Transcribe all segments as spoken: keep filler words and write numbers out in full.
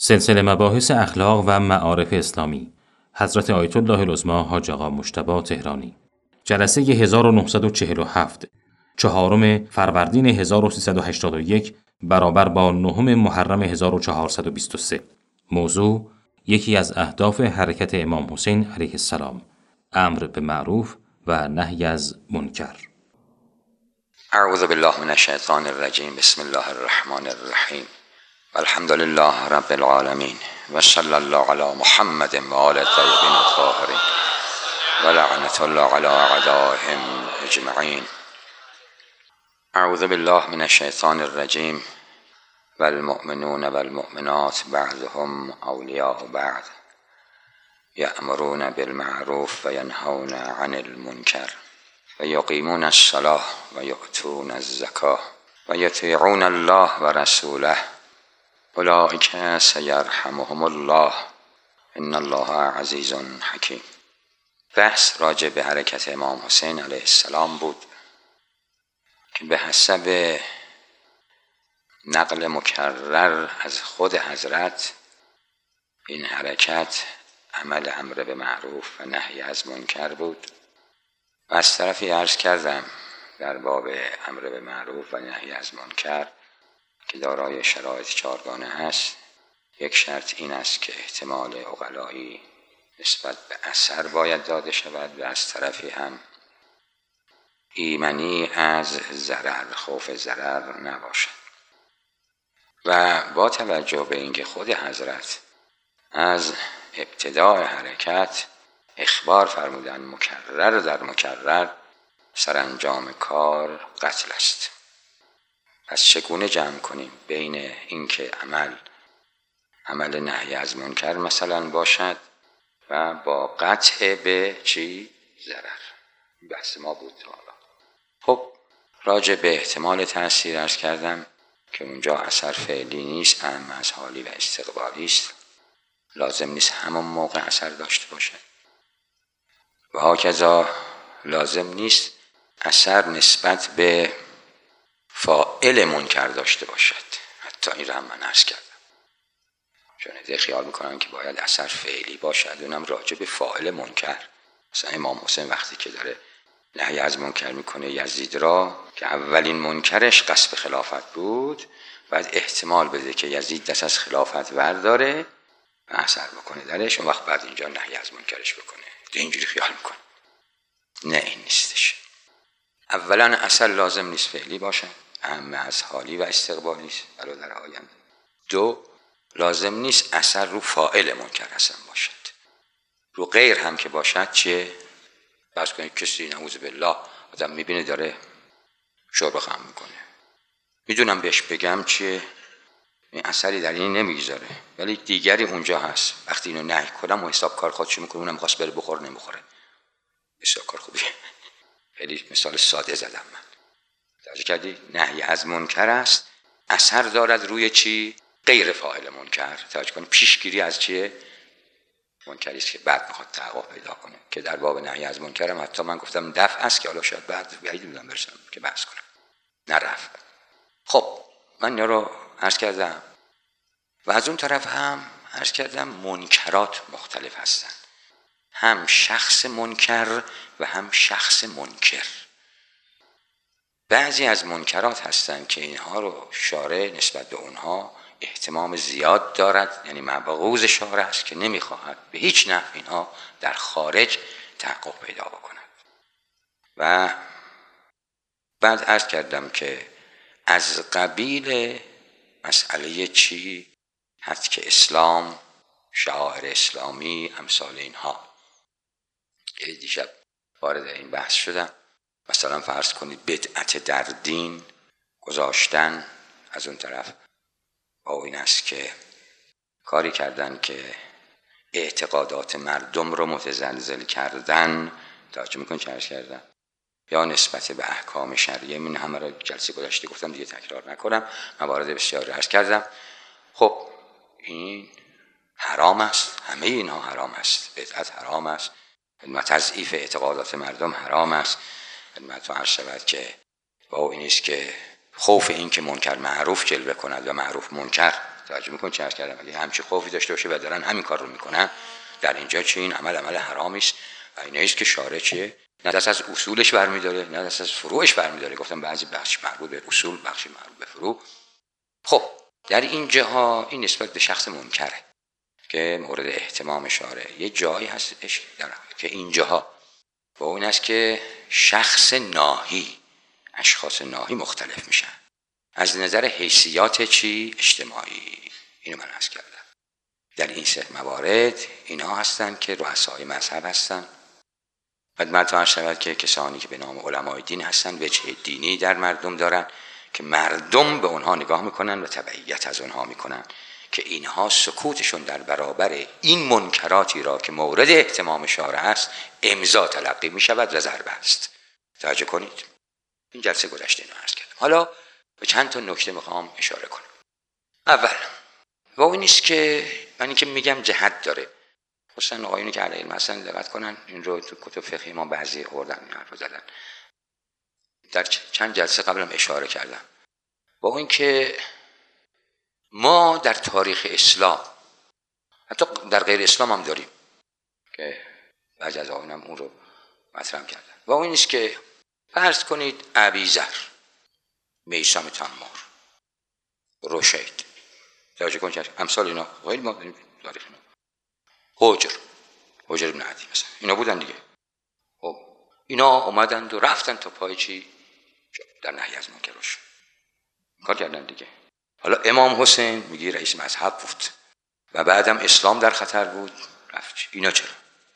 سلسله مباحث اخلاق و معارف اسلامی حضرت آیت الله العظمی حاج آقا مجتبی تهرانی جلسه هزار و نهصد و چهل و هفت چهارم فروردین هزار و سیصد و هشتاد و یک برابر با نهم محرم هزار و چهارصد و بیست و سه. موضوع یکی از اهداف حرکت امام حسین علیه السلام، امر به معروف و نهی از منکر. اعوذ بالله من الشیطان الرجیم. بسم الله الرحمن الرحیم. الحمد لله رب العالمین و صلی الله علی محمد و آل الطیبین الطاهرین و لعنت الله علی اعدائهم اجمعین. اعوذ بالله من الشیطان الرجیم. والمؤمنون والمؤمنات بعضهم اولیاء بعض یأمرون بالمعروف و ینهون عن المنکر و یقیمون الصلاة و یؤتون الزکاة و یطیعون الله و رسوله اولئک سیرحمهم الله ان الله عزیز حکیم. بحث راجع به حرکت امام حسین علیه السلام بود که به حسب نقل مکرر از خود حضرت این حرکت عمل امر به معروف و نهی از منکر بود. و از طرفی عرض کردم در باب امر به معروف و نهی از منکر که دارای شرایط چارگانه هست. یک شرط این است که احتمال عقلایی نسبت به اثر باید داده شود و از طرفی هم ایمنی از ضرر، خوف ضرر نباشد. و با توجه به اینکه خود حضرت از ابتداء حرکت اخبار فرمودن مکرر در مکرر سرانجام کار قتل است، پس چگونه جمع کنیم بین اینکه عمل عمل نهی از منکر مثلا باشد و با قطع به چی؟ ضرر. بحث ما بود حالا. خب راجع به احتمال تأثیر عرض کردم که اونجا اثر فعلی نیست، اهم از حالی و استقبالی است. لازم نیست همون موقع اثر داشته باشد و هاکذا لازم نیست اثر نسبت به فاعل منکر داشته باشد. حتی این را هم من عرض کردم، چون ایده خیال میکنن که باید اثر فعلی باشد، اونم راجع به فاعل منکر. مثلا امام حسین وقتی که داره نهی از منکر میکنه یزید را که اولین منکرش قصب خلافت بود، بعد احتمال بده که یزید دست از خلافت ورداره و اثر بکنه درش، اون وقت بعد اینجا نهی از منکرش بکنه. اینجوری خیال میکنه. نه، این نیستش. اولا اثر لازم نیست فعلی باشه، اهم از حالی و استقبالی است برادر آینده. دو، لازم نیست اثر رو فاعل منکر اصلا باشد. رو غیر هم که باشد چه؟ فرض کنید کسی نعوذ بالله آدم میبینه داره شرب خمر میکنه، میدونم بهش بگم چیه، این اثری در این نمیگذاره، ولی دیگری اونجا هست. وقتی اینو نهی کنم و حساب کار خودشو میکنه، اونم خواست بره بخور نمیخوره. حساب کار خوبیه. خیلی مثال ساده زدم من. توجه کردی؟ نهی از منکر است، اثر دارد روی چی؟ غیر فاعل منکر. توجه کنید پیشگیری از چیه؟ منکری است که بعد میخواد تحقق پیدا کنه، که در باب نهی از منکر هم حتی من گفتم دفع است که حالا شاید بعد بعید میدونم برسم که بحث کنم، نه رفع. خب من اینا رو عرض کردم و از اون طرف هم عرض کردم منکرات مختلف هستن، هم شخص منکر و هم شخص منکر. بعضی از منکرات هستن که اینها رو شارع نسبت به اونها اهتمام زیاد دارد، یعنی مبغوض شارع است که نمیخواهد به هیچ نحو اینها در خارج تحقق پیدا بکند. و بعد عرض کردم که از قبیل مسئله چی هست که اسلام، شعائر اسلامی، امثال اینها. یه دیشب وارد این بحث شدم. مثلا فرض کنید بدعت در دین گذاشتن، از اون طرف با این است که کاری کردن که اعتقادات مردم رو متزلزل کردن. توجه میکنید چه عرض کردن؟ یا نسبت به احکام شرعیه. من همه را جلسه گذشته گفتم دیگه تکرار نکنم، موارد بسیار عرض کردم. خب این حرام است، همه اینها حرام است. بدعت حرام است، تضعیف اعتقادات مردم حرام است. خدمتتون عرض شود که با این است که خوف این که منکر معروف جلوه کند و معروف منکر توجه میکنید چه عرض کردم؟ اگه همچین خوفی داشته باشه و دارن همین کار رو میکنن، در اینجا چه این عمل عمل حرامی است و اینه است که شارع چیه؟ نه دست از اصولش برمی‌داره، نه دست از فروعش برمی‌داره. گفتم بعضی بخش مربوط به اصول، بخشی مربوط به فروع. خب در این جاها این نسبت به شخص منکره که مورد اهتمام شارع. یه جایی هستش که این جاها با اون است که شخص ناهی، اشخاص ناهی مختلف میشن از نظر حیثیات چی؟ اجتماعی. اینو من عرض کردم. در این سه موارد اینها هستن که رؤسای مذهب هستن. خدمت عرض شود که کسانی که به نام علمای دین هستن وجه دینی در مردم دارن که مردم به اونها نگاه میکنن و تبعیت از اونها میکنن که اینها سکوتشون در برابر این منکراتی را که مورد اهتمام شارع است امضا تلقی میشود و ضربه است. توجه کنید. این جلسه گذشته اینو عرض کردم. حالا به چند تا نکته میخوام اشاره کنم. اول و اون نیست که من اینکه میگم جهت داره، خصوصا آقایونی که علیه علم هستن دقت کنن، این رو تو کتب فقهی ما بعضی آوردن این حرفو زدن. در چند جلسه قبلم اشاره کردم با اون که ما در تاریخ اسلام، حتی در غیر اسلام هم داریم که بعضی از آقایونم اون رو مطرح کردن، و اون نیست که فرض کنید ابیذر، میثم تمار، رشید، توجه کنید امثال اینا غیر ما داریم تاریخ اینا، حجر حجر ابن عدی مثلا، اینا بودن دیگه. خب اینا اومدند و رفتن تا پای چی؟ در نهی از منکر روش کار کردن دیگه. حالا امام حسین میگی رئیس مذهب بود و بعدم اسلام در خطر بود، رفت. اینا چرا؟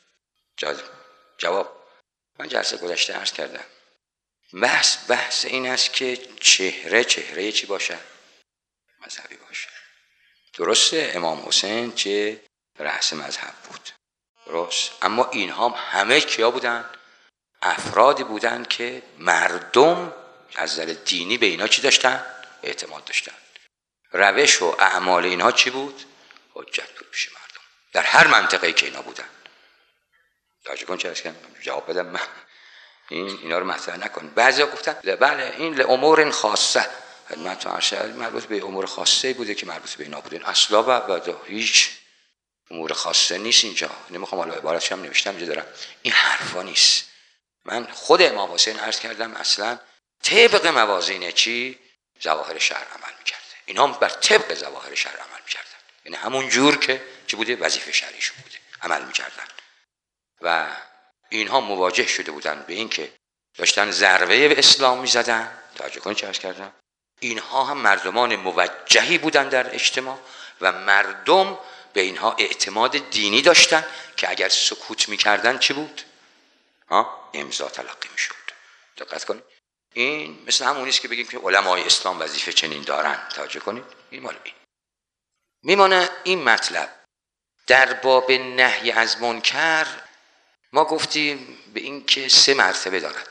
جواب من جلسه گذشته عرض کردم. بحث بحث این است که چهره چهره چی باشه؟ مذهبی باشه. درسته امام حسین چه رأس مذهب بود، درست، اما اینها همه کیا بودن؟ افرادی بودن که مردم از نظر دینی به اینا چی داشتن؟ اعتماد داشتن. روش و اعمال اینها چی بود؟ حجت بود پیش مردم در هر منطقه‌ای که اینا بودن. توجه کن چه هست که جواب بدم من این اینا رو مطرح نکن. بعضیا گفتن بله این لامور خاصه، خدمت ارشد مربوط به امور خاصه بوده که مربوط به اینا بوده. اصلا و هیچ امور خاصه نیست اینجا. نمیخوام حالا عبارتش هم نوشتم اینجا دارم، این حرفا نیست. من خود امام حسین عرض کردم اصلا طبق موازین چی؟ ظواهر شرع عمل میکرده. اینا هم بر طبق ظواهر شرع عمل میکردن، یعنی همون جور که چی بوده؟ وظیفه شرعیشون بوده عمل میکردن. و اینها مواجه شده بودن به این که داشتن ضربه به اسلام میزدن. توجه کنید چه عرض کردم. اینها هم مردمان موجهی بودن در اجتماع و مردم به اینها اعتماد دینی داشتن که اگر سکوت میکردن چی بود؟ ها؟ امضا تلقی میشد. دقت کنید. این مثل همونیست که بگیم که علمای اسلام وظیفه چنین دارن. توجه کنید. این مال این میمانه. این مطلب در باب نهی از منکر ما گفتیم به این که سه مرتبه دارد.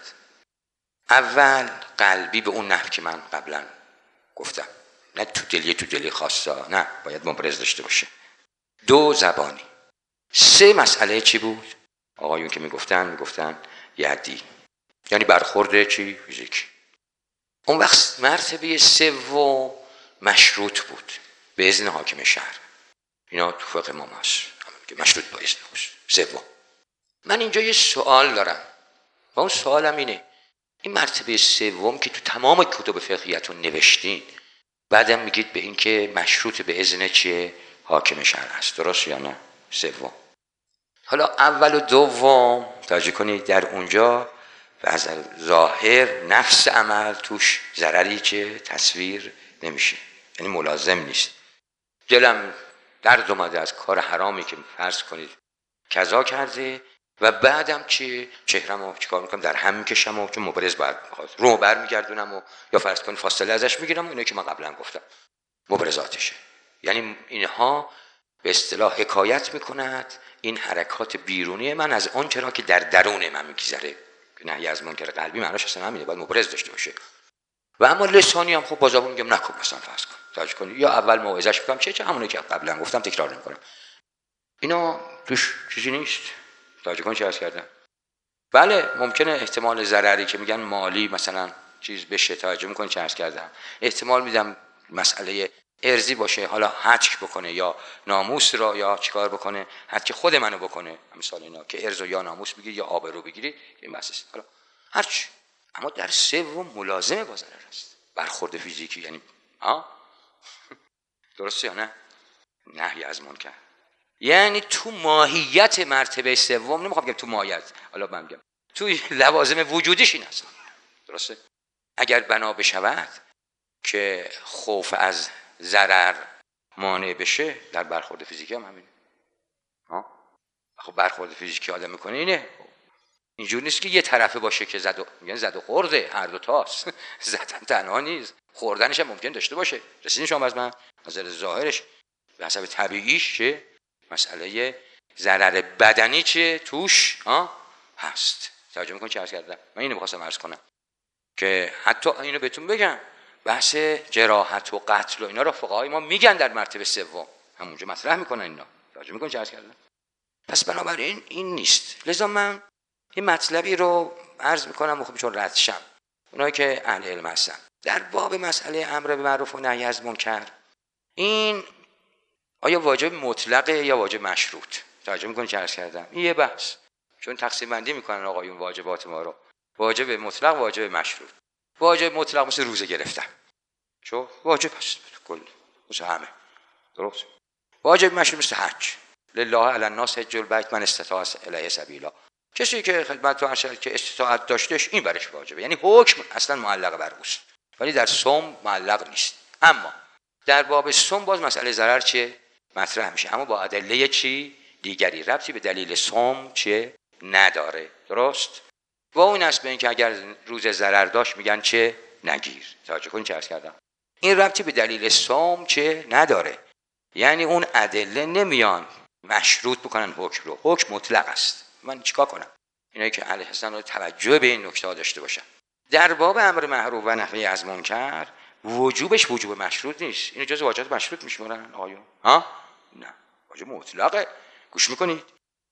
اول قلبی به اون نحو که من قبلا گفتم، نه تو دلی تو دلی خاصا، نه باید مبرز داشته باشه. دو زبانی. سه مسئله چی بود؟ آقایون که میگفتن میگفتن یدی، یعنی برخورده چی؟ فیزیکی. اون وقت مرتبه سوم مشروط بود به اذن حاکم شهر. اینا تو فقه ما هست که مشروط با اذن سوم. من اینجا یه سوال دارم و اون سوالم اینه، این مرتبه سوم که تو تمام کتب فقهیتون نوشتین بعدم میگید به این که مشروط به اذن چیه؟ حاکم شهر است، درست یا نه؟ سوم. حالا اول و دوم توجه کنید در اونجا و از ظاهر نفس عمل توش ضرری چه تصویر نمیشه، یعنی ملازم نیست. دلم درد اومده از کار حرامی که فرض کنید کذا کرده و بعدم چه چهره‌مو چیکار میکنم؟ در هم میکشم و چون مبرز باید رو برمیگردونم و یا فرض کنید فاصله ازش میگیرم. اینه که من قبلا گفتم مبرزاتشه. یعنی اینها به اصطلاح حکایت میکند این حرکات بیرونی من از آن چرا که در درون من میگذره. نهی از منکر قلبی معناش اصلا همینه، باید مبرز داشته باشه. و اما لسانی هم خب بازم میگم نکن، مثلا فرض کن توجه کنید یا اول موعظه‌اش میکنم چه چه همونه که قبلا گفتم تکرار نمیکنم. اینا توش چیزی نیست. توجه کنید چه عرض کردم. بله ممکنه احتمال ضرری که میگن مالی مثلا چیز بشه، توجه میکنید چه عرض کردم، احتمال میدم مسئله ارزی باشه، حالا هتک بکنه یا ناموس را یا چیکار بکنه، هتک خود منو بکنه، مثال اینا که ارز یا ناموس بگیری یا آبرو بگیری، این بحث حالا هرچی. اما در سوم ملازمه با ضرر است، برخورد فیزیکی، یعنی ها درسته یا نه؟ نهی از منکر، یعنی تو ماهیت مرتبه سوم، نمیخوام بگم تو ماهیت، حالا من میگم تو لوازم وجودیش این هست. درسته؟ اگر بنا بشود که خوف از ضرر مانع بشه، در برخورد فیزیکی هم همینه. ها خب برخورد فیزیکی آدم میکنه اینه، اینجور نیست که یه طرفه باشه که زد و میگن زد و خورده، هر دو تاست. زدن تنها نیست، خوردنش هم ممکن داشته باشه. رسیدین شما از من از ظاهرش به حسب طبیعیش چه مسئله ضرر بدنی چه توش ها هست. توجه میکنید چه عرض کردم؟ من اینو می‌خواستم عرض کنم که حتی اینو بهتون بگم، بحث جراحت و قتل و اینا رو فقهای ما میگن در مرتبه سوم، همونجا مطرح میکنن اینا. توجه میکنید چه عرض کردم؟ پس بنابراین این نیست. لذا من این مطلبی رو عرض میکنم خب چون رد شم اونایی که اهل علم هستن در باب مسئله امر به معروف و نهی از منکر، این آیا واجب مطلقه یا واجب مشروط؟ توجه میکنید چه عرض کردم؟ این یه بحث، چون تقسیم بندی میکنن آقایون واجبات ما رو، واجب مطلق، واجب مشروط. واجب مطلق مثل روزه گرفتن، چون واجب هست کل مثل همه، درست. واجب مشروط مثل حج، لله علی الناس حج البیت من استطاع الیه سبیلا، کسی که خدمت تو ارشد که استطاعت داشتش این برش واجبه، یعنی حکم اصلا معلق بر اوست، ولی در صوم معلق نیست. اما در باب صوم باز مسئله ضرر چیه مطرح میشه، اما با ادله چی دیگری، ربطی به دلیل صوم چیه نداره. درست. و اون است به این که اگر روز ضرر داشت میگن چه نگیر. توجه کنید چه عرض کردم؟ این ربطی به دلیل صوم چه نداره، یعنی اون ادله نمیان مشروط بکنن حکم رو، حکم مطلق است. من چیکار کنم؟ اینایی که اهل حسن رو توجه به این نکته داشته باشن. در باب امر معروف و نهی از منکر وجوبش وجوب مشروط نیست، اینو جز واجبات مشروط میشمارن آیا؟ ها؟ نه، واجب مطلقه. گوش میکنید؟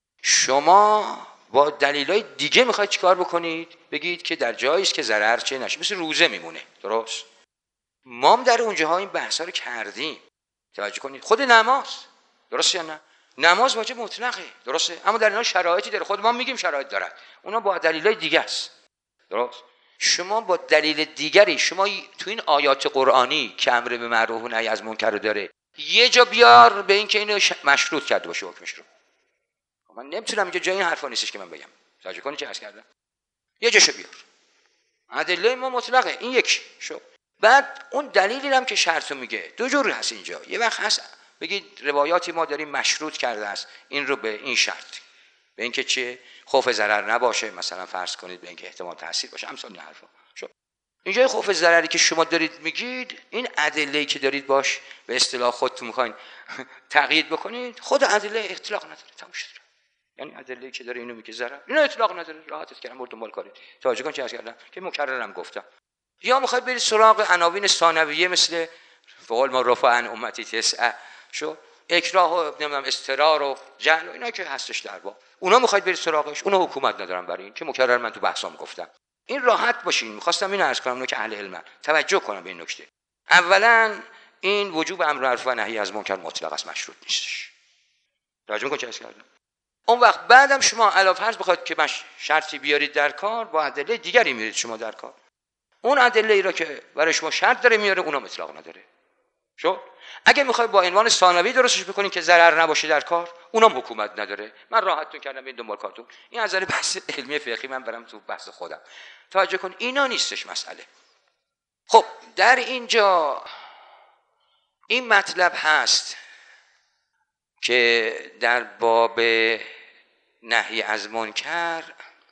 شما با دلایل دیگه میخواید چیکار بکنید؟ بگید که در جایی است که ضرر چه نشه، مثل روزه میمونه. درست؟ ما هم در اونجاها این بحثا رو کردیم. توجه کنید. خود نماز، درست یا نه؟ نماز واجب مطلقه، درسته؟ اما در اینا شرایطی داره، خود ما میگیم شرایط دارد، اونا با دلایل دیگه است. درست؟ شما با دلیل دیگری، شما تو این آیات قرآنی که امر به معروف و نهی از منکر داره یه جا بیار به این که اینو مشروط کرده باشه حکمش رو. من نمیتونم اینجا جای این حرفا نیستش که من بگم. توجه کنید چه عرض کردم؟ یه جاشو بیار. ادله ما مطلقه، این یک شو. بعد اون دلیلی هم که شرطو میگه دو جور هست اینجا. یه وقت هست بگید روایاتی ما داریم مشروط کرده است این رو به این شرط، به اینکه چه خوف ضرر نباشه، مثلا فرض کنید به اینکه احتمال تاثیر باشه، امثال این حرفا. شو. اینجا خوف ضرری که شما دارید میگید، این ادله‌ای که دارید باش به اصطلاح خودتون میخواین تقیید بکنید، خود ادله اطلاق نداره، تموم شد. یعنی ادله‌ای که داره اینو میگه ضرر، اینو اطلاق نداره، راحتت کردم برد دنبال کارید. توجه کن چه عرض کردم که مکررم گفتم. یا میخواید برید سراغ عناوین ثانویه مثل فقول ما رفع عن امتی تسعه شو اکراه و نمیدونم استرار و جهل و اینا که هستش در با اونا میخواید برید سراغش، اونا حکومت ندارن برای این که مکرر من تو بحثام گفتم. این راحت باشین. میخواستم اینو عرض کنم اونو که اهل علمن توجه کنم به این نکته. اولا این وجوب امر معروف و نهی از منکر مطلق است، مشروط نیستش. راجع میکنم چه عرض کردم. اون وقت بعدم شما علاوه فرض بخواید که باش شرطی بیارید در کار، با ادله دیگری میارید شما در کار، اون ادله ای را که برای شما شرط داره میاره اونم اطلاق نداره. شو اگه میخواید با عنوان ثانوی درستش بکنین که ضرر نباشه در کار، اونم حکومت نداره. من راحتتون کردم این دنبال کارتون. این از نظر بحث علمی فقهی من برم تو بحث خودم. توجه کن اینا نیستش مسئله. خب در اینجا این مطلب هست که در باب نهی از منکر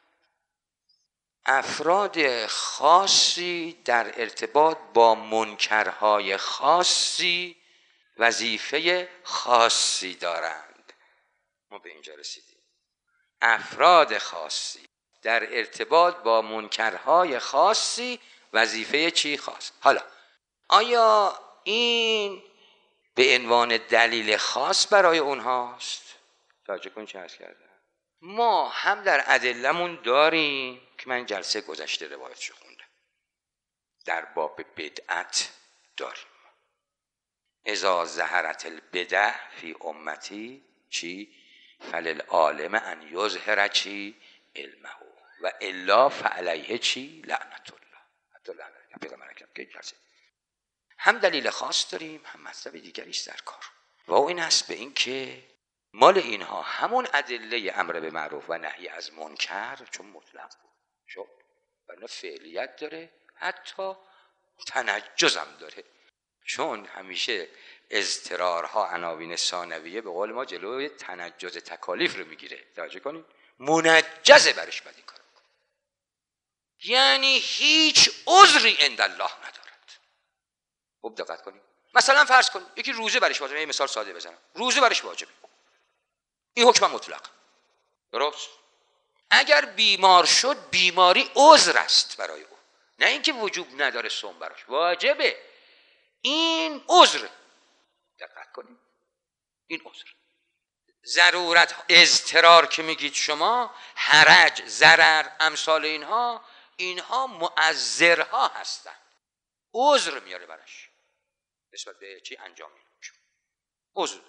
افراد خاصی در ارتباط با منکرهای خاصی وظیفه خاصی دارند. ما به اینجا رسیدیم. افراد خاصی در ارتباط با منکرهای خاصی وظیفه چی خاص؟ حالا آیا این به عنوان دلیل خاص برای اونهاست؟ توجه کن چه عرض کردم. ما هم در ادلمون داریم که من جلسه گذشته روایتشو خوندم، در باب بدعت داریم. اذا ظهرت البدع فی امتی چی؟ فللعالم ان یظهر چی؟ علمه و الا فعلیه چی؟ لعنت الله. حتی لعنت پیغمبر اکرم که کسی هم دلیل خاص داریم هم مطلب دیگری است در کار و این است به این که مال اینها همون ادله امر به معروف و نهی از منکر چون مطلق بود شد و فعلیت داره، حتی تنجزم داره، چون همیشه اضطرارها عناوین ثانویه به قول ما جلوی تنجز تکالیف رو میگیره. توجه کنید، منجزه برش بدین کارو، یعنی هیچ عذری عند الله ندارد. خوب دقت کنید. مثلا فرض کنید یکی روزه برش واجبه، یه مثال ساده بزنم، روزه برش واجبه، این حکم مطلق درست. اگر بیمار شد بیماری عذر است برای او، نه اینکه وجوب نداره، صوم براش واجبه، این عذر. دقت کنید، این عذر. ضرورت، اضطرار که میگید شما، حرج، ضرر، امثال اینها، اینها مؤثرها هستن، عذر میاره براش نسبت به چی انجام میده عذر.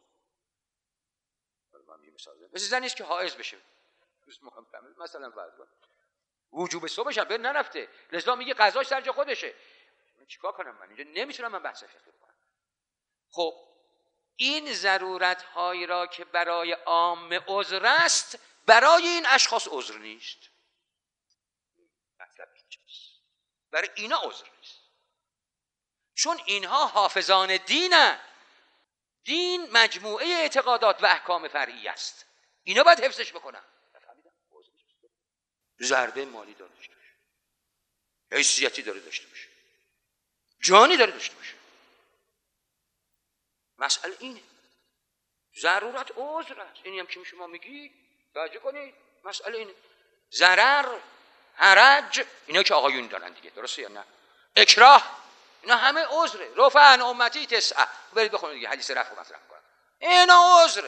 مثل زنی است که حائض بشه، مثلا فرض کن وجوب صبحش هم بر نرفته، لذا میگه قضاش سر جا خودشه، من چیکار کنم؟ من اینجا نمیتونم من بحث فقهی کنم. خب این ضرورت هایی را که برای عام عذر است، برای این اشخاص عذر نیست. مطلب اینجاست، برای اینا عذر نیست، چون اینها حافظان دینن. دین مجموعه اعتقادات و احکام فرعی است، اینا باید حفظش بکنن. ضربه مالی داره داشته باشه، حیثیتی داره داشته باشه، جانی داره داشته باشه. مسئله اینه، ضرورت عذر است. اینی هم که شما میگی توجه کنید، مسئله اینه. ضرر، حرج، اینا که آقایون دارن دیگه، درسته یا نه؟ اکراه، اینا همه عذره. رفع عن امتی تسعه، برید بخونید دیگه، حدیث رفع مطرح کنم، اینا عذره.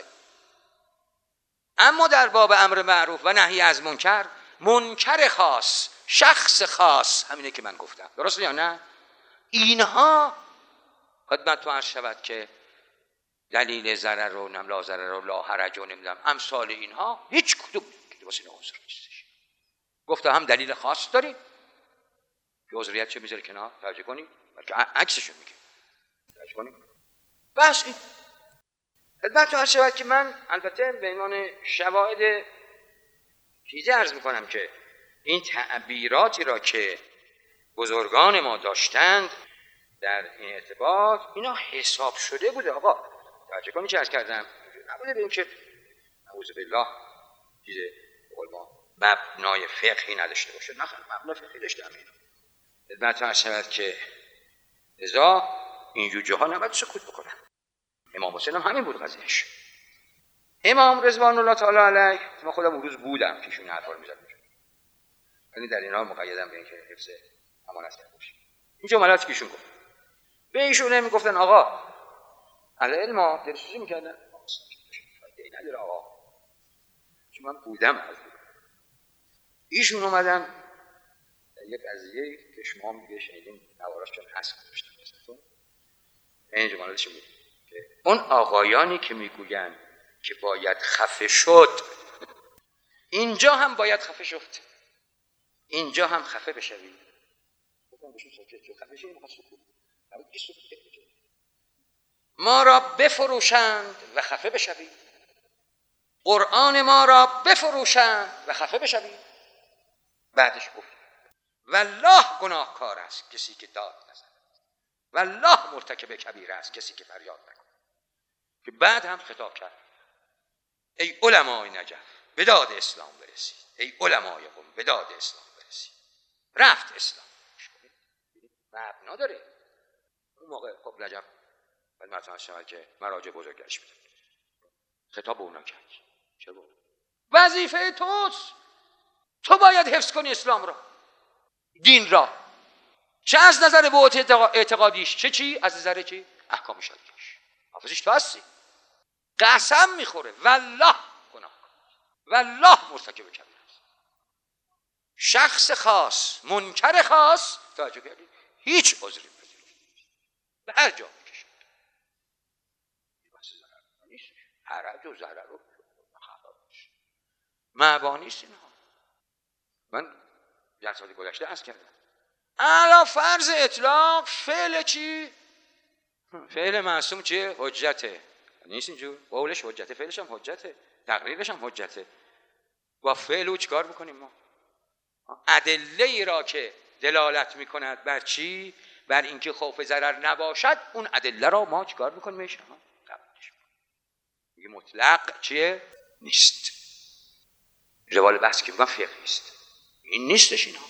اما در باب امر معروف و نهی از منکر، منکر خاص، شخص خاص، همینه که من گفتم، درسته یا نه؟ اینها خدمتتون عرض شود که دلیل ضرر رو نم لا ضرر و لا حرج و نمیدونم امثال اینها هیچ کدوم که واسه عذر نیستش. گفتم هم دلیل خاص داریم که عذریت چه میذاره کنار، توجه کنید، بلکه عکسشو میگه، توجه کنید. بس این خدمتتون عرض شود که من البته به عنوان شواهد چیزی عرض میکنم که این تعبیراتی را که بزرگان ما داشتند در این ارتباط، اینا حساب شده بوده. آقا توجه کنید چه عرض کردم، نبوده به این که نعوذ بالله چیز بقول ما مبنای فقهی نداشته باشه، نه مبنای فقهی داشته. همین خدمتتون عرض شود که لذا این جوجه ها نباید سکوت بکنن. امام حسین هم همین بود قضیهش. امام رضوان الله تعالی علیه، من خودم اون روز بودم که ایشون حرفا رو می‌زد، یعنی در اینها مقیدم به اینکه حفظ امانت کرده باشه. این جملاتی که ایشون گفت، به ایشون میگفتن آقا اهل علم ها دلسوزی میکردن، فایده نداره آقا، چون من بودم از بود. ایشون اومدن در یک قضیه که شما میگه شنیدین نواراش چون هست گذاشتن مثلا این جملاتش بود که اون آقایانی که میگوین که باید خفه شد، اینجا هم باید خفه شد، اینجا هم خفه بشوید. گفتم بهشون ساکت شو، خفه شید، میخواد سکوت ما را بفروشند و خفه بشوید، قرآن ما را بفروشند و خفه بشوید. بعدش گفت والله گناهکار است کسی که داد نزند، والله مرتکب کبیره است کسی که فریاد نکند. که بعد هم خطاب کرد ای علمای نجف به داد اسلام برسید، ای علمای قم به داد اسلام برسید. رفت اسلام مبنا داره. اون موقع خب نجف بعد مثلا شاید که مراجع بزرگش میدن خطاب اونا کرد. چرا؟ وظیفه توست، تو باید حفظ کنی اسلام را، دین را، چه از نظر بعد اعتقادیش، چه چی از نظر چی احکام شرعیش. حافظش تو هستی. قسم میخوره والله گناهکار، والله مرتکب کبیره است. شخص خاص، منکر خاص، توجه کردید، هیچ عذری به هر جا میکشه. نیست. حرج و ضرر و خطاش معبا نیست اینها. من جلسات گذشته عرض کردم علا فرض اطلاق فعل چی؟ فعل معصوم چیه؟ حجته. نیست اینجور. قولش حجته، فعلش هم حجته، تقریرش هم حجته. با فعل او چیکار بکنیم ما؟ ادله ای را که دلالت میکند بر چی؟ بر اینکه خوف ضرر نباشد، اون ادله را ما چیکار میکنیم؟ میشه میگه مطلق چیه؟ نیست. روال بحث که میگم فقه است، این نیستش اینا.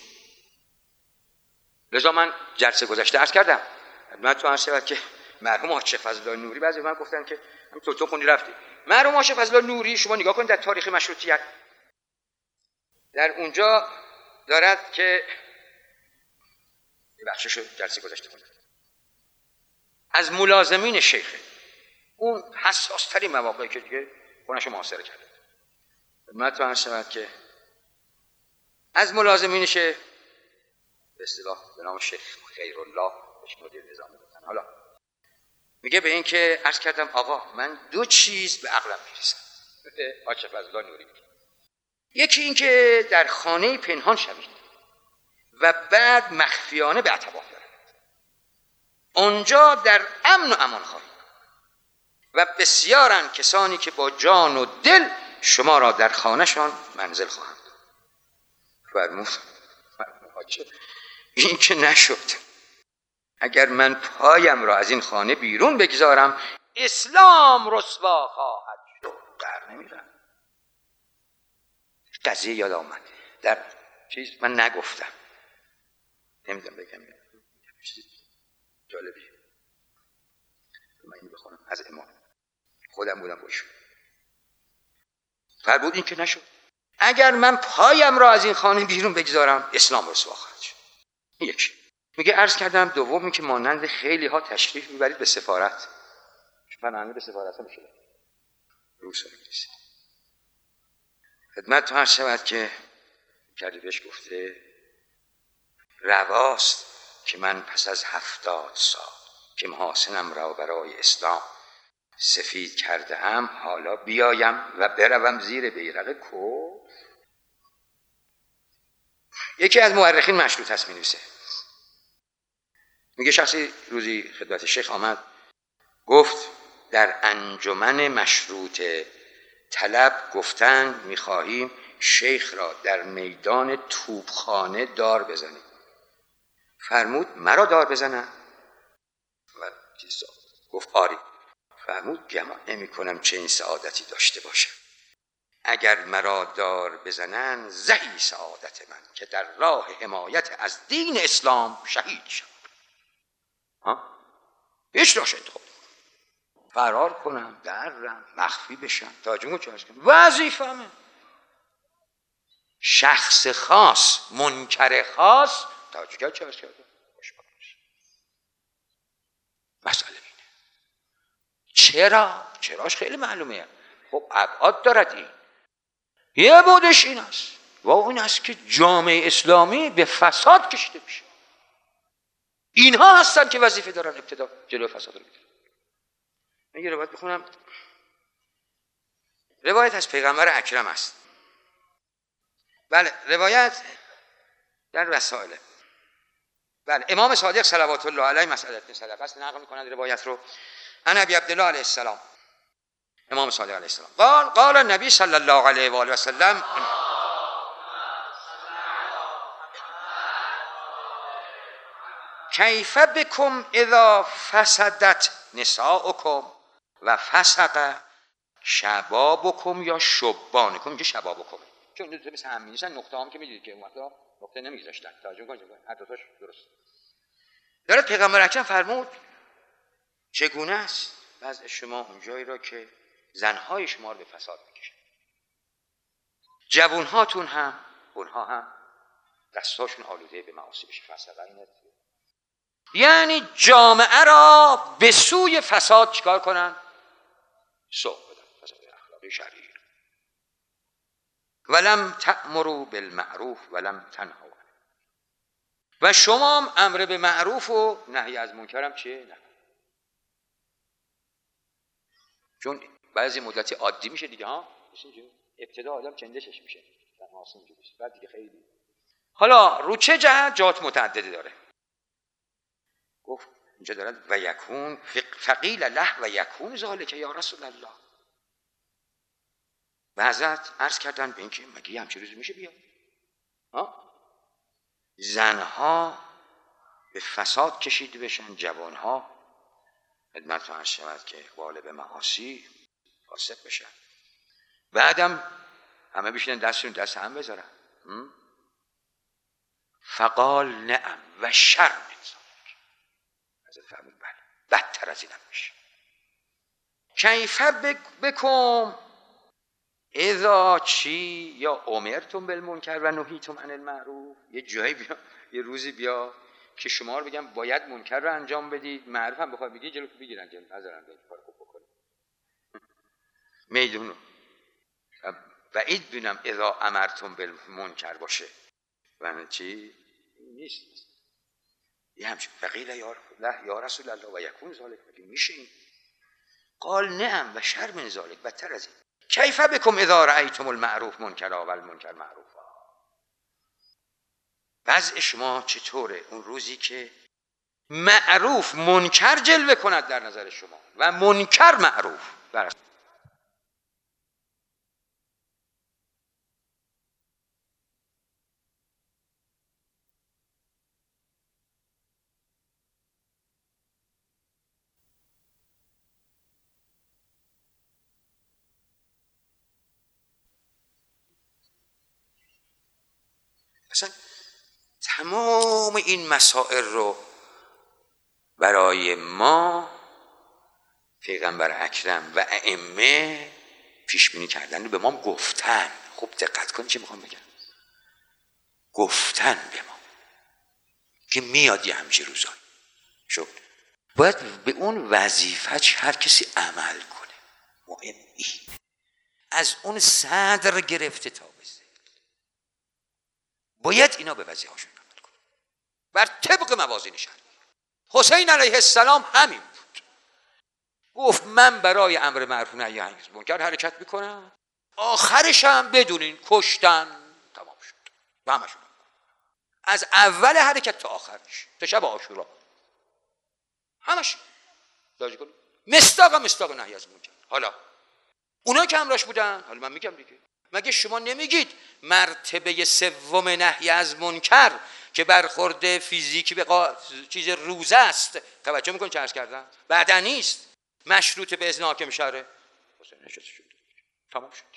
لذا من جلسه گذشته عرض کردم من تو عرض شد که مرحوم حاج فضل الله نوری بعضی من گفتن که هم تو تو خوندی رفتی. مرحوم حاج فضل الله نوری شما نگاه کنید در تاریخ مشروطیت، در اونجا دارد که بخشش جلسه گذشته کنه از ملازمین شیخ، اون حساس ترین مواقعی که دیگه خونش محاصره کرده. من تو عرض شد که از ملازمینش به اصطلاح به نام شیخ خیرالله بهش مدیر نظام دادن. حالا میگه به این که عرض کردم آقا من دو چیز به عقلم میرسن. حاج فضل الله نوری میگه یکی این که در خانه پنهان شوید و بعد مخفیانه به اعتبار دارد، اونجا در امن و امان خواهید و بسیارن کسانی که با جان و دل شما را در خانهشان منزل خواهند داد. فرمود این که نشد، اگر من پایم را از این خانه بیرون بگذارم اسلام رسوا خواهد شد. در نمیرم. قضیه یاد آمد در چیز من نگفتم، نمیدونم بگم چیز جالبی من اینو بخونم از امام خودم بودم باشه. فرمود این که نشد، اگر من پایم را از این خانه بیرون بگذارم اسلام رسوا خواهد شد. یکی میگه عرض کردم دومی که مانند خیلی ها تشریف میبرید به سفارت، پناهنده به سفارت ها میشه روس انگلیسی. خدمت تو عرض شود که کردی بهش گفته رواست که من پس از هفتاد سال که محاسنم را برای اسلام سفید کرده ام حالا بیایم و بروم زیر بیرق کفر. یکی از مورخین مشروط هست می‌نویسه، میگه شخصی روزی خدمت شیخ آمد گفت در انجمن مشروط طلب گفتند می‌خواهیم شیخ را در میدان توپخانه دار بزنیم. فرمود مرا دار بزنن؟ و گفت آری. فرمود گمان نمی کنم چه این سعادتی داشته باشم. اگر مرا دار بزنن زهی سعادت من که در راه حمایت از دین اسلام شهید شم. ها؟ هیچ راش انتخاب فرار کنم، درم، مخفی بشم، تاجمو چارش کنم، وظیفمه. شخص خاص، منکر خاص، تاجگر چارش کنم. مسئله اینه. چرا؟ چراش خیلی معلومه. خب ابعاد دارد این. یه بودش این است و اون است که جامعه اسلامی به فساد کشیده میشه. اینها هستن که وظیفه دارن ابتدا جلوی فساد رو بگیرن. من یه روایت بخونم. روایت از پیغمبر اکرم است. بله روایت در رسائل. بله امام صادق صلوات الله علیه مسئله صدقه است نقل می‌کند روایت رو. انا ابی عبدالله علیه السلام، امام صادق علیه السلام قال قال النبی صلی الله علیه و آله و سلم کیف بکم اذا فسدت نساؤکم و فسق شبابکم یا شبانکم. اینجا شبابکم چون دو تا مثل هم می‌نویسن، نقطه هم که می‌دید که اون وقتا نقطه نمی‌گذاشتن. توجه کنید هر دو تاش درست. داره پیغمبر اکرم فرمود چگونه است وضع شما اونجایی را که زنهای شما رو به فساد می‌کشن، جوانهاتون هم اونها هم دستاشون آلوده به معاصی بشه. فساد اینه یعنی جامعه را به سوی فساد چیکار کنن؟ سوق بدن، فساد اخلاقی شریر. ولم تأمروا بالمعروف ولم تنهوا، و شما هم امر به معروف و نهی از منکر هم چیه؟ نه. چون بعضی مدتی عادی میشه دیگه ها. ابتدا آدم چندشش میشه بعد دیگه خیلی. حالا رو چه جهت جات متعددی داره. گفت اینجا دارد و یکون فقیل له و یکون ذالک یا رسول الله. بعضت عرض کردن به اینکه مگه یه همچه روزی میشه بیا ها؟ زنها به فساد کشیده بشن، جوانها خدمت عرض شود که اقبال به معاصی فاسق بشن، بعدم همه بشینن دستشون دست هم بذارن. فقال نعم و شر من ذالک. حضرت فرمود بله بدتر از اینم میشه. کیف بکم اذا چی یا امرتم بالمنکر و نهیتم عن المعروف. یه جایی بیا، یه روزی بیا که شما رو بگم باید منکر رو انجام بدید، معروف هم بخواد بگید جلو بگیرن، جلو نذارن به کار خوب بکنید. میدونو بعید بینم اذا امرتم بالمنکر باشه و چی نیست. یه همچین فقیل یا رسول الله و یکون ذالک. میشه این؟ قال نعم و شر من ذالک. بدتر از این. کیف بکم اذا رأیتم المعروف منکرا و المنکر معروفا. وضع شما چطوره اون روزی که معروف منکر جلوه کند در نظر شما و منکر معروف؟ برای اصلا تمام این مسائل رو برای ما پیغمبر اکرم و ائمه پیش بینی کردن، به ما گفتن. خوب دقت کنید چه میخوام بگم. گفتن به ما که میاد یه همچین روزایی شد، باید به اون وظیفه هر کسی عمل کنه. مهم این از اون صدر گرفته تا به ذیل باید اینا به وظیفه هاشون عمل کنه بر طبق موازین شرعی. حسین علیه السلام همین بود. گفت من برای امر معروف و نهی عن منکر حرکت میکنم، آخرش هم بدونین کشتن تمام شد و همشون. از اول حرکت تا آخرش تا شب عاشورا همش لاجیک کنید مصداق مصداق نهی از منکر. حالا اونا که همراش بودن، حالا من میگم دیگه، مگه شما نمیگید مرتبه سوم نهی از منکر که برخورد فیزیکی به قا... چیز روزه است، توجه میکنید چه عرض کردم؟ بدنی است، مشروط به اذن حاکم شرعه. تمام شد.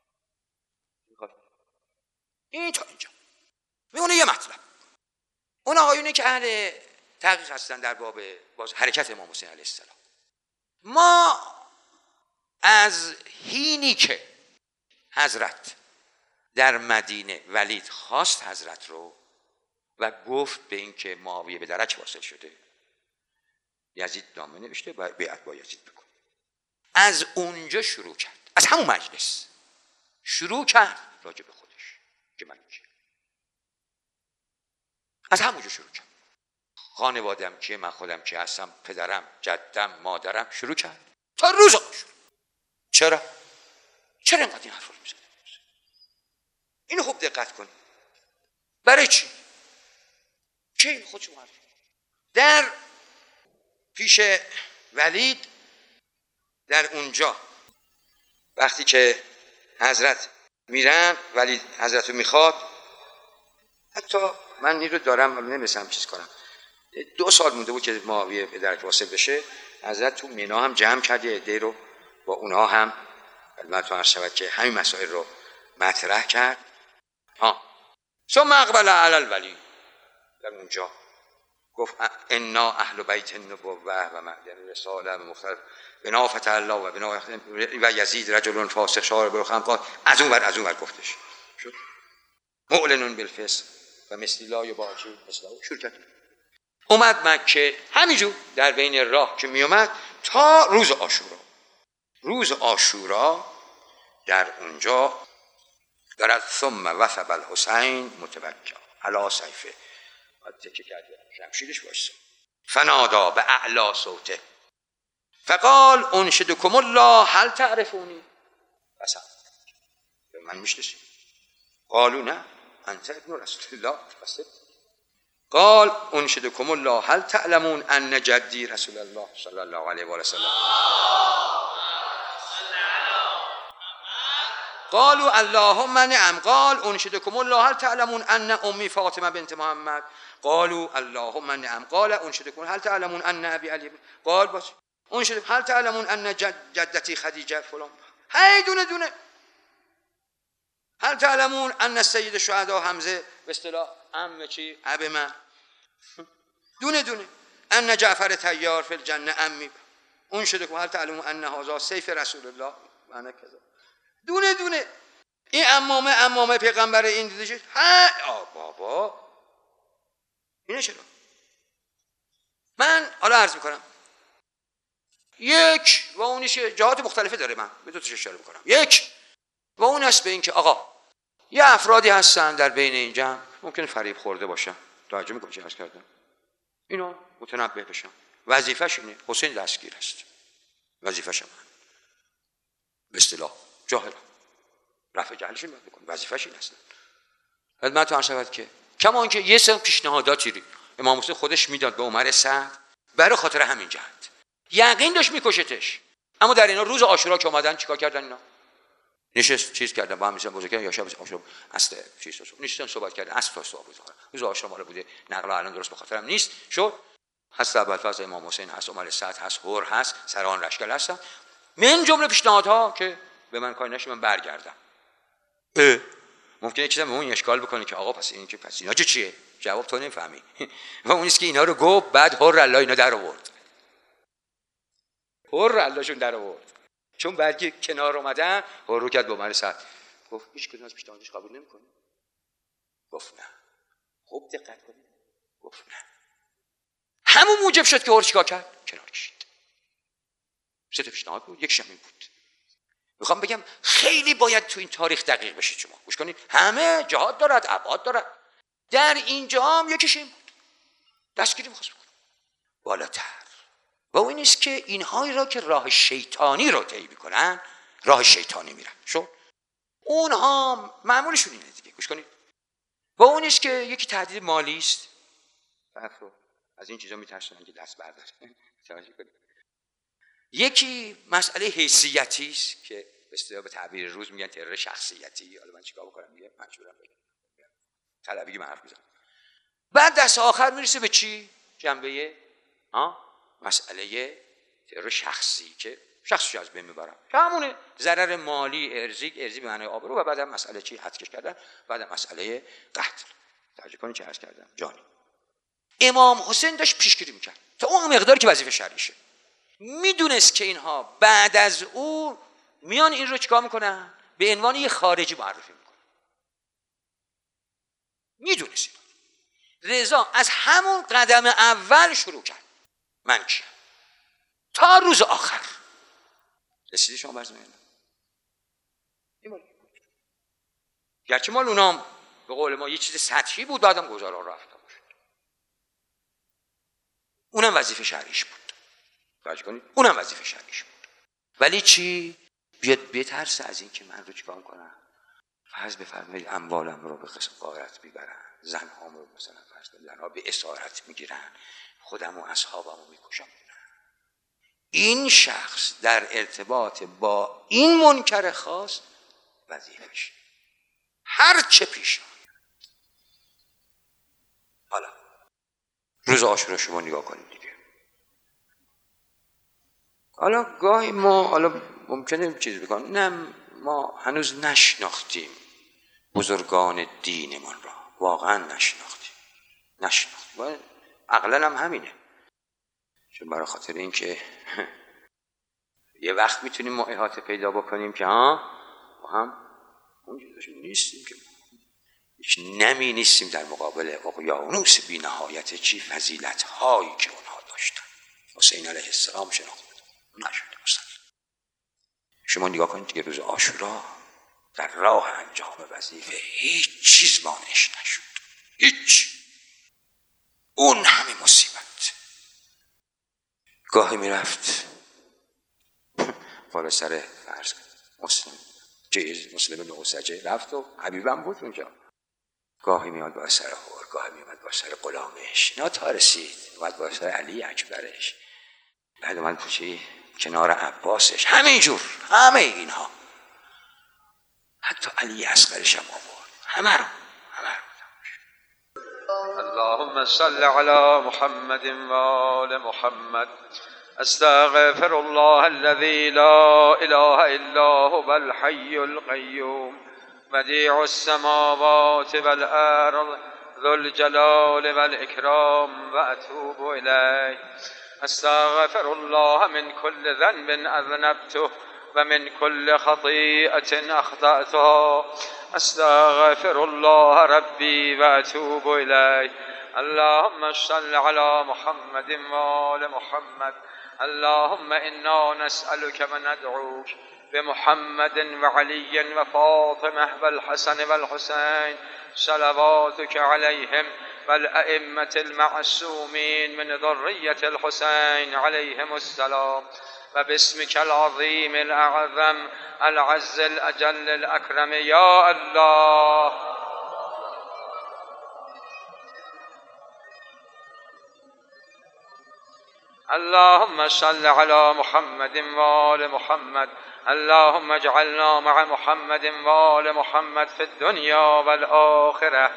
این تا اینجا میونه یه مطلب. اون آقایونی که اهل تحقیق هستن در باب باز حرکت امام حسین علیه السلام، ما از حینی که حضرت در مدینه ولید خواست حضرت رو و گفت به این که معاویه به درک واصل شده، یزید نامه نوشته و بیعت با یزید بکن. از اونجا شروع کرد، از همون مجلس شروع کرد راجع به خودش که من کیم. از همونجا شروع کرد. خانوادم کیه، من خودم کی هستم، پدرم، جدم، مادرم، شروع کرد تا روز عاشورا. چرا؟ چرا اینقدر این حرف رو میزنه؟ اینو خوب دقت کنید. برای چی؟ چه این خودشون حرف؟ در پیش ولید در اونجا وقتی که حضرت میرن، ولید حضرت رو میخواد، حتی من این رو دارم ولی نمیرسم چیز کنم، دو سال مونده بود که معاویه به درک واصل بشه، حضرت تو مینا هم جمع کرد یه عده رو، با اونها هم البته عرض شود که همین مسائل رو مطرح کرد. ها ثم اقبل علی الولی، در اونجا گفت انا اهل بیت النبوه و معدن رساله مختلف بنا فتح الله و بنا و یزید رجل فاسق شارب برخم. از اون ور از اون ور گفتش شد معلن بالفسق و مثل لا یباچی مثل شروع کرد. اومد مکه، همینجور در بین راه که می اومد تا روز عاشورا. روز عاشورا در اونجا دارد ثم وثب الحسین متوکا علی سیفه، بعد تکه کرد شمشیرش وایسا، فنادا به اعلا صوته فقال انشدکم الله هل تعرفونی، اصلا به من میشناسید؟ قالوا نه انت ابن رسول الله. قال انشدکم الله هل تعلمون ان جدی رسول الله صلی الله علیه و آله وسلم. قالوا اللهم نعم. قال انشدکم الله هل تعلمون ان امی فاطمه بنت محمد. قالوا اللهم نعم. قال انشدکم هل تعلمون ان ابي علی. قال باش انشدکم هل تعلمون ان جدتی خدیجه فلان. هی دونه دونه. هل تعلمون ان سید الشهداء حمزه به اصطلاح عم چی اب من. دونه دونه. ان جعفر طیار فی الجنه عمی. انشدکم هل تعلمون ان هذا سیف رسول الله معنی کذا. دونه دونه. این امامه امامه پیغمبر این دیده شد. ها بابا اینه چرا؟ من حالا عرض میکنم یک و اونیش جهات مختلفه داره، من به دو تاش اشاره میکنم. یک و اون است به این که آقا یه افرادی هستن در بین این جمع ممکنه فریب خورده باشن، توجه میکنم چی عرض کردم، اینا متنبه بشن. وظیفش اینه. حسین دستگیر است، وظیفش من به اصطلاح جاهل رفع جهلشون باید بکنه، وظیفش این است. خدمت عرض شود که کما اینکه یه سری پیشنهاداتی امام حسین خودش میداد به عمر سعد برای خاطر همین جهت، یقین داشت میکشتش، اما در اینا روز عاشورا که اومدن چیکار کردن؟ اینا نشست چیز کردن با هم میشن بزرگتر یا شب عاشورا اصل چیز تو نشستن صحبت کردن، اصل تو صحبت بود. روز عاشورا مال بوده، نقل الان درست به خاطرم نیست. شد هست ابوالفضل امام حسین، هست عمر سعد، هست هور، هست سران لشکر هستن، من جمله پیشنهادها که به من کاری نشه من برگردم. اه ممکنه چیزا به اون اشکال بکنه که آقا پس این که پس اینا چیه؟ جواب تو نمیفهمی. و اون است که اینا رو گفت بعد هر الله اینا در آورد. هر اللهشون در آورد. چون برگی کنار اومدن هر رو کرد با عمر سعد. گفت هیچ کدوم از پیشنهادش قبول نمیکنه. گفت نه. خوب دقت کنید. گفت نه. همون موجب شد که هر چیکار کرد؟ کنار کشید. سه تا پیشنهاد بود، یکیش همین بود. میخوام بگم خیلی باید تو این تاریخ دقیق بشید شما. گوش کنید. همه جهات دارد، ابعاد دارد. در اینجا هم یکیش این بود. دستگیری می‌خواست بکنه. بالاتر. و اون نیست که اینهایی را که راه شیطانی رو طی می‌کنن، راه شیطانی میرن. شو اونها معمولشون اینه دیگه. گوش کنید. و اون نیست که یکی تهدید مالی است. طرفو از این چیزا میترسن که دست برداره. توجه کنید. یکی مسئله حیثیتی است که به اصطلاح به تعبیر روز میگن ترور شخصیتی. حالا من چیکار بکنم دیگه؟ مجبورم بگم. طلبیگی من حرف میزنم. بعد دست آخر میرسه به چی؟ جنبه ها مسئله ترور شخصی که شخصش از بین میبرم. همونه ضرر مالی، ارزی، ارزی به معنی آبرو، و بعدم مسئله چی؟ حدکش کردن، بعدم مسئله قتل. توجه کنید چه عرض کردم جانی. امام حسین داشت پیشگیری میکرد تا اون مقداری که وظیفه شرعیشه. میدونست که اینها بعد از او میان این رو چیکار میکنن؟ به عنوان یه خارجی معرفی میکنن. میدونست رضا از همون قدم اول شروع کرد. من کیم؟ تا روز آخر. رسیدی شما برز میگن این مال گرچه مال اونام به قول ما یه چیز سطحی بود، بعدم گذاران رفتن شد. اونم وظیفه شرعیش بود. توجه کنید. اونم وظیفه شرعیش بود. ولی چی؟ بیاد بترسه از این که من رو چیکار کنم؟ فرض بفرمایید اموالم رو به غارت میبرن، زنهام رو مثلا فرض کنید زنها به اسارت میگیرن، خودم و اصحابم رو میکشم. این شخص در ارتباط با این منکر خاص وظیفه‌ش هر چه پیش آید. حالا روز عاشورا شما نگاه کنید دیگه. حالا گاهی ما حالا ممکنه چیز بکنم، نه ما هنوز نشناختیم بزرگان دینمان را، واقعا نشناختیم نشناختیم عقلا هم همینه. چون برای خاطر این که یه وقت میتونیم ما احاطه پیدا بکنیم که ها ما هم اونجوری نیستیم، که هیچ نمی نیستیم در مقابل اقیانوس بی نهایت چی فضیلت هایی که اونها داشتن. حسین علیه السلام شناخت نشده مسلم. شما نگاه کنید که روز عاشورا در راه انجام وظیفه هیچ چیز مانعش نشد، هیچ. اون همه مصیبت. گاهی میرفت بالا سر فرض مسلم چیز مسلم نوسجه رفت و حبیبم بود اونجا. گاهی میاد با سر هور، گاهی میاد با سر غلامش، اینا تا رسید اومد با سر علی اکبرش، بعد اومد پوچی کنار عباسش، همه جور همه اینها، حتی علی اصغرش هم آورد، همه رو همه رو. اللهم صل على محمد و آل محمد. استغفر الله الذي لا اله الا هو الحي القيوم بديع السماوات والارض ذو الجلال والإكرام وأتوب إليه. استغفر الله من كل ذنب أذنبته ومن كل خطيئة أخطأتها. استغفر الله ربي وأتوب إليه. اللهم صل على محمد وآل محمد. اللهم إنا نسألك وندعوك بمحمد وعلي وفاطمة والحسن والحسين صلواتك عليهم والأئمة المعصومين من ذرية الحسين عليهم السلام، وباسمك العظيم الأعظم العز الأجل الأكرم يا الله. اللهم صل على محمد وآل محمد. اللهم اجعلنا مع محمد وآل محمد في الدنيا والآخرة،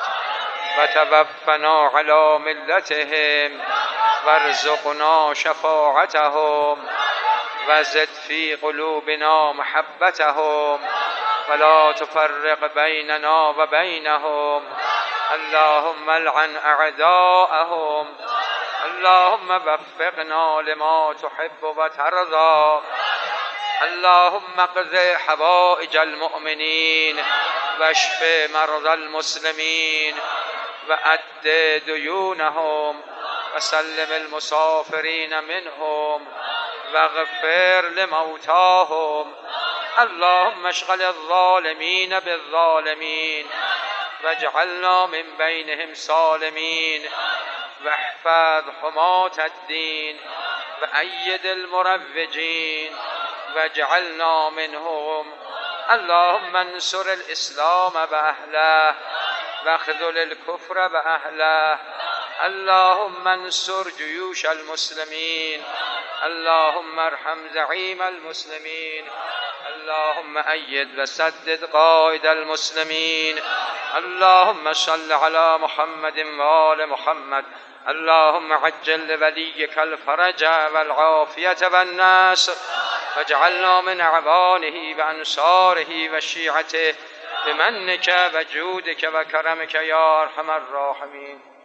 وتوفنا على ملتهم، وارزقنا شفاعتهم، وزد في قلوبنا محبتهم، ولا تفرق بيننا وبينهم. اللهم العن أعداءهم. اللهم وفقنا لما تحب وترضى. اللهم اقض حوائج المؤمنين، واشف مرضى المسلمين، وأد ديونهم، وسلم المسافرين منهم، واغفر لموتاهم. اللهم اشغل الظالمين بالظالمين، واجعلنا من بينهم سالمين، واحفظ حماة الدين، وأيد المروجين، واجعلنا منهم. اللهم انصر الإسلام وأهله، واخذل الكفر وأهله. اللهم انصر جيوش المسلمين. اللهم ارحم زعيم المسلمين. اللهم أيد وسدد قائد المسلمين. اللهم صل على محمد وآل محمد. اللهم عجل لوليك الفرج والعافية والنصر، واجعلنا من أعوانه وأنصاره وشيعته بمنك وجودك وكرمك يا أرحم الراحمين.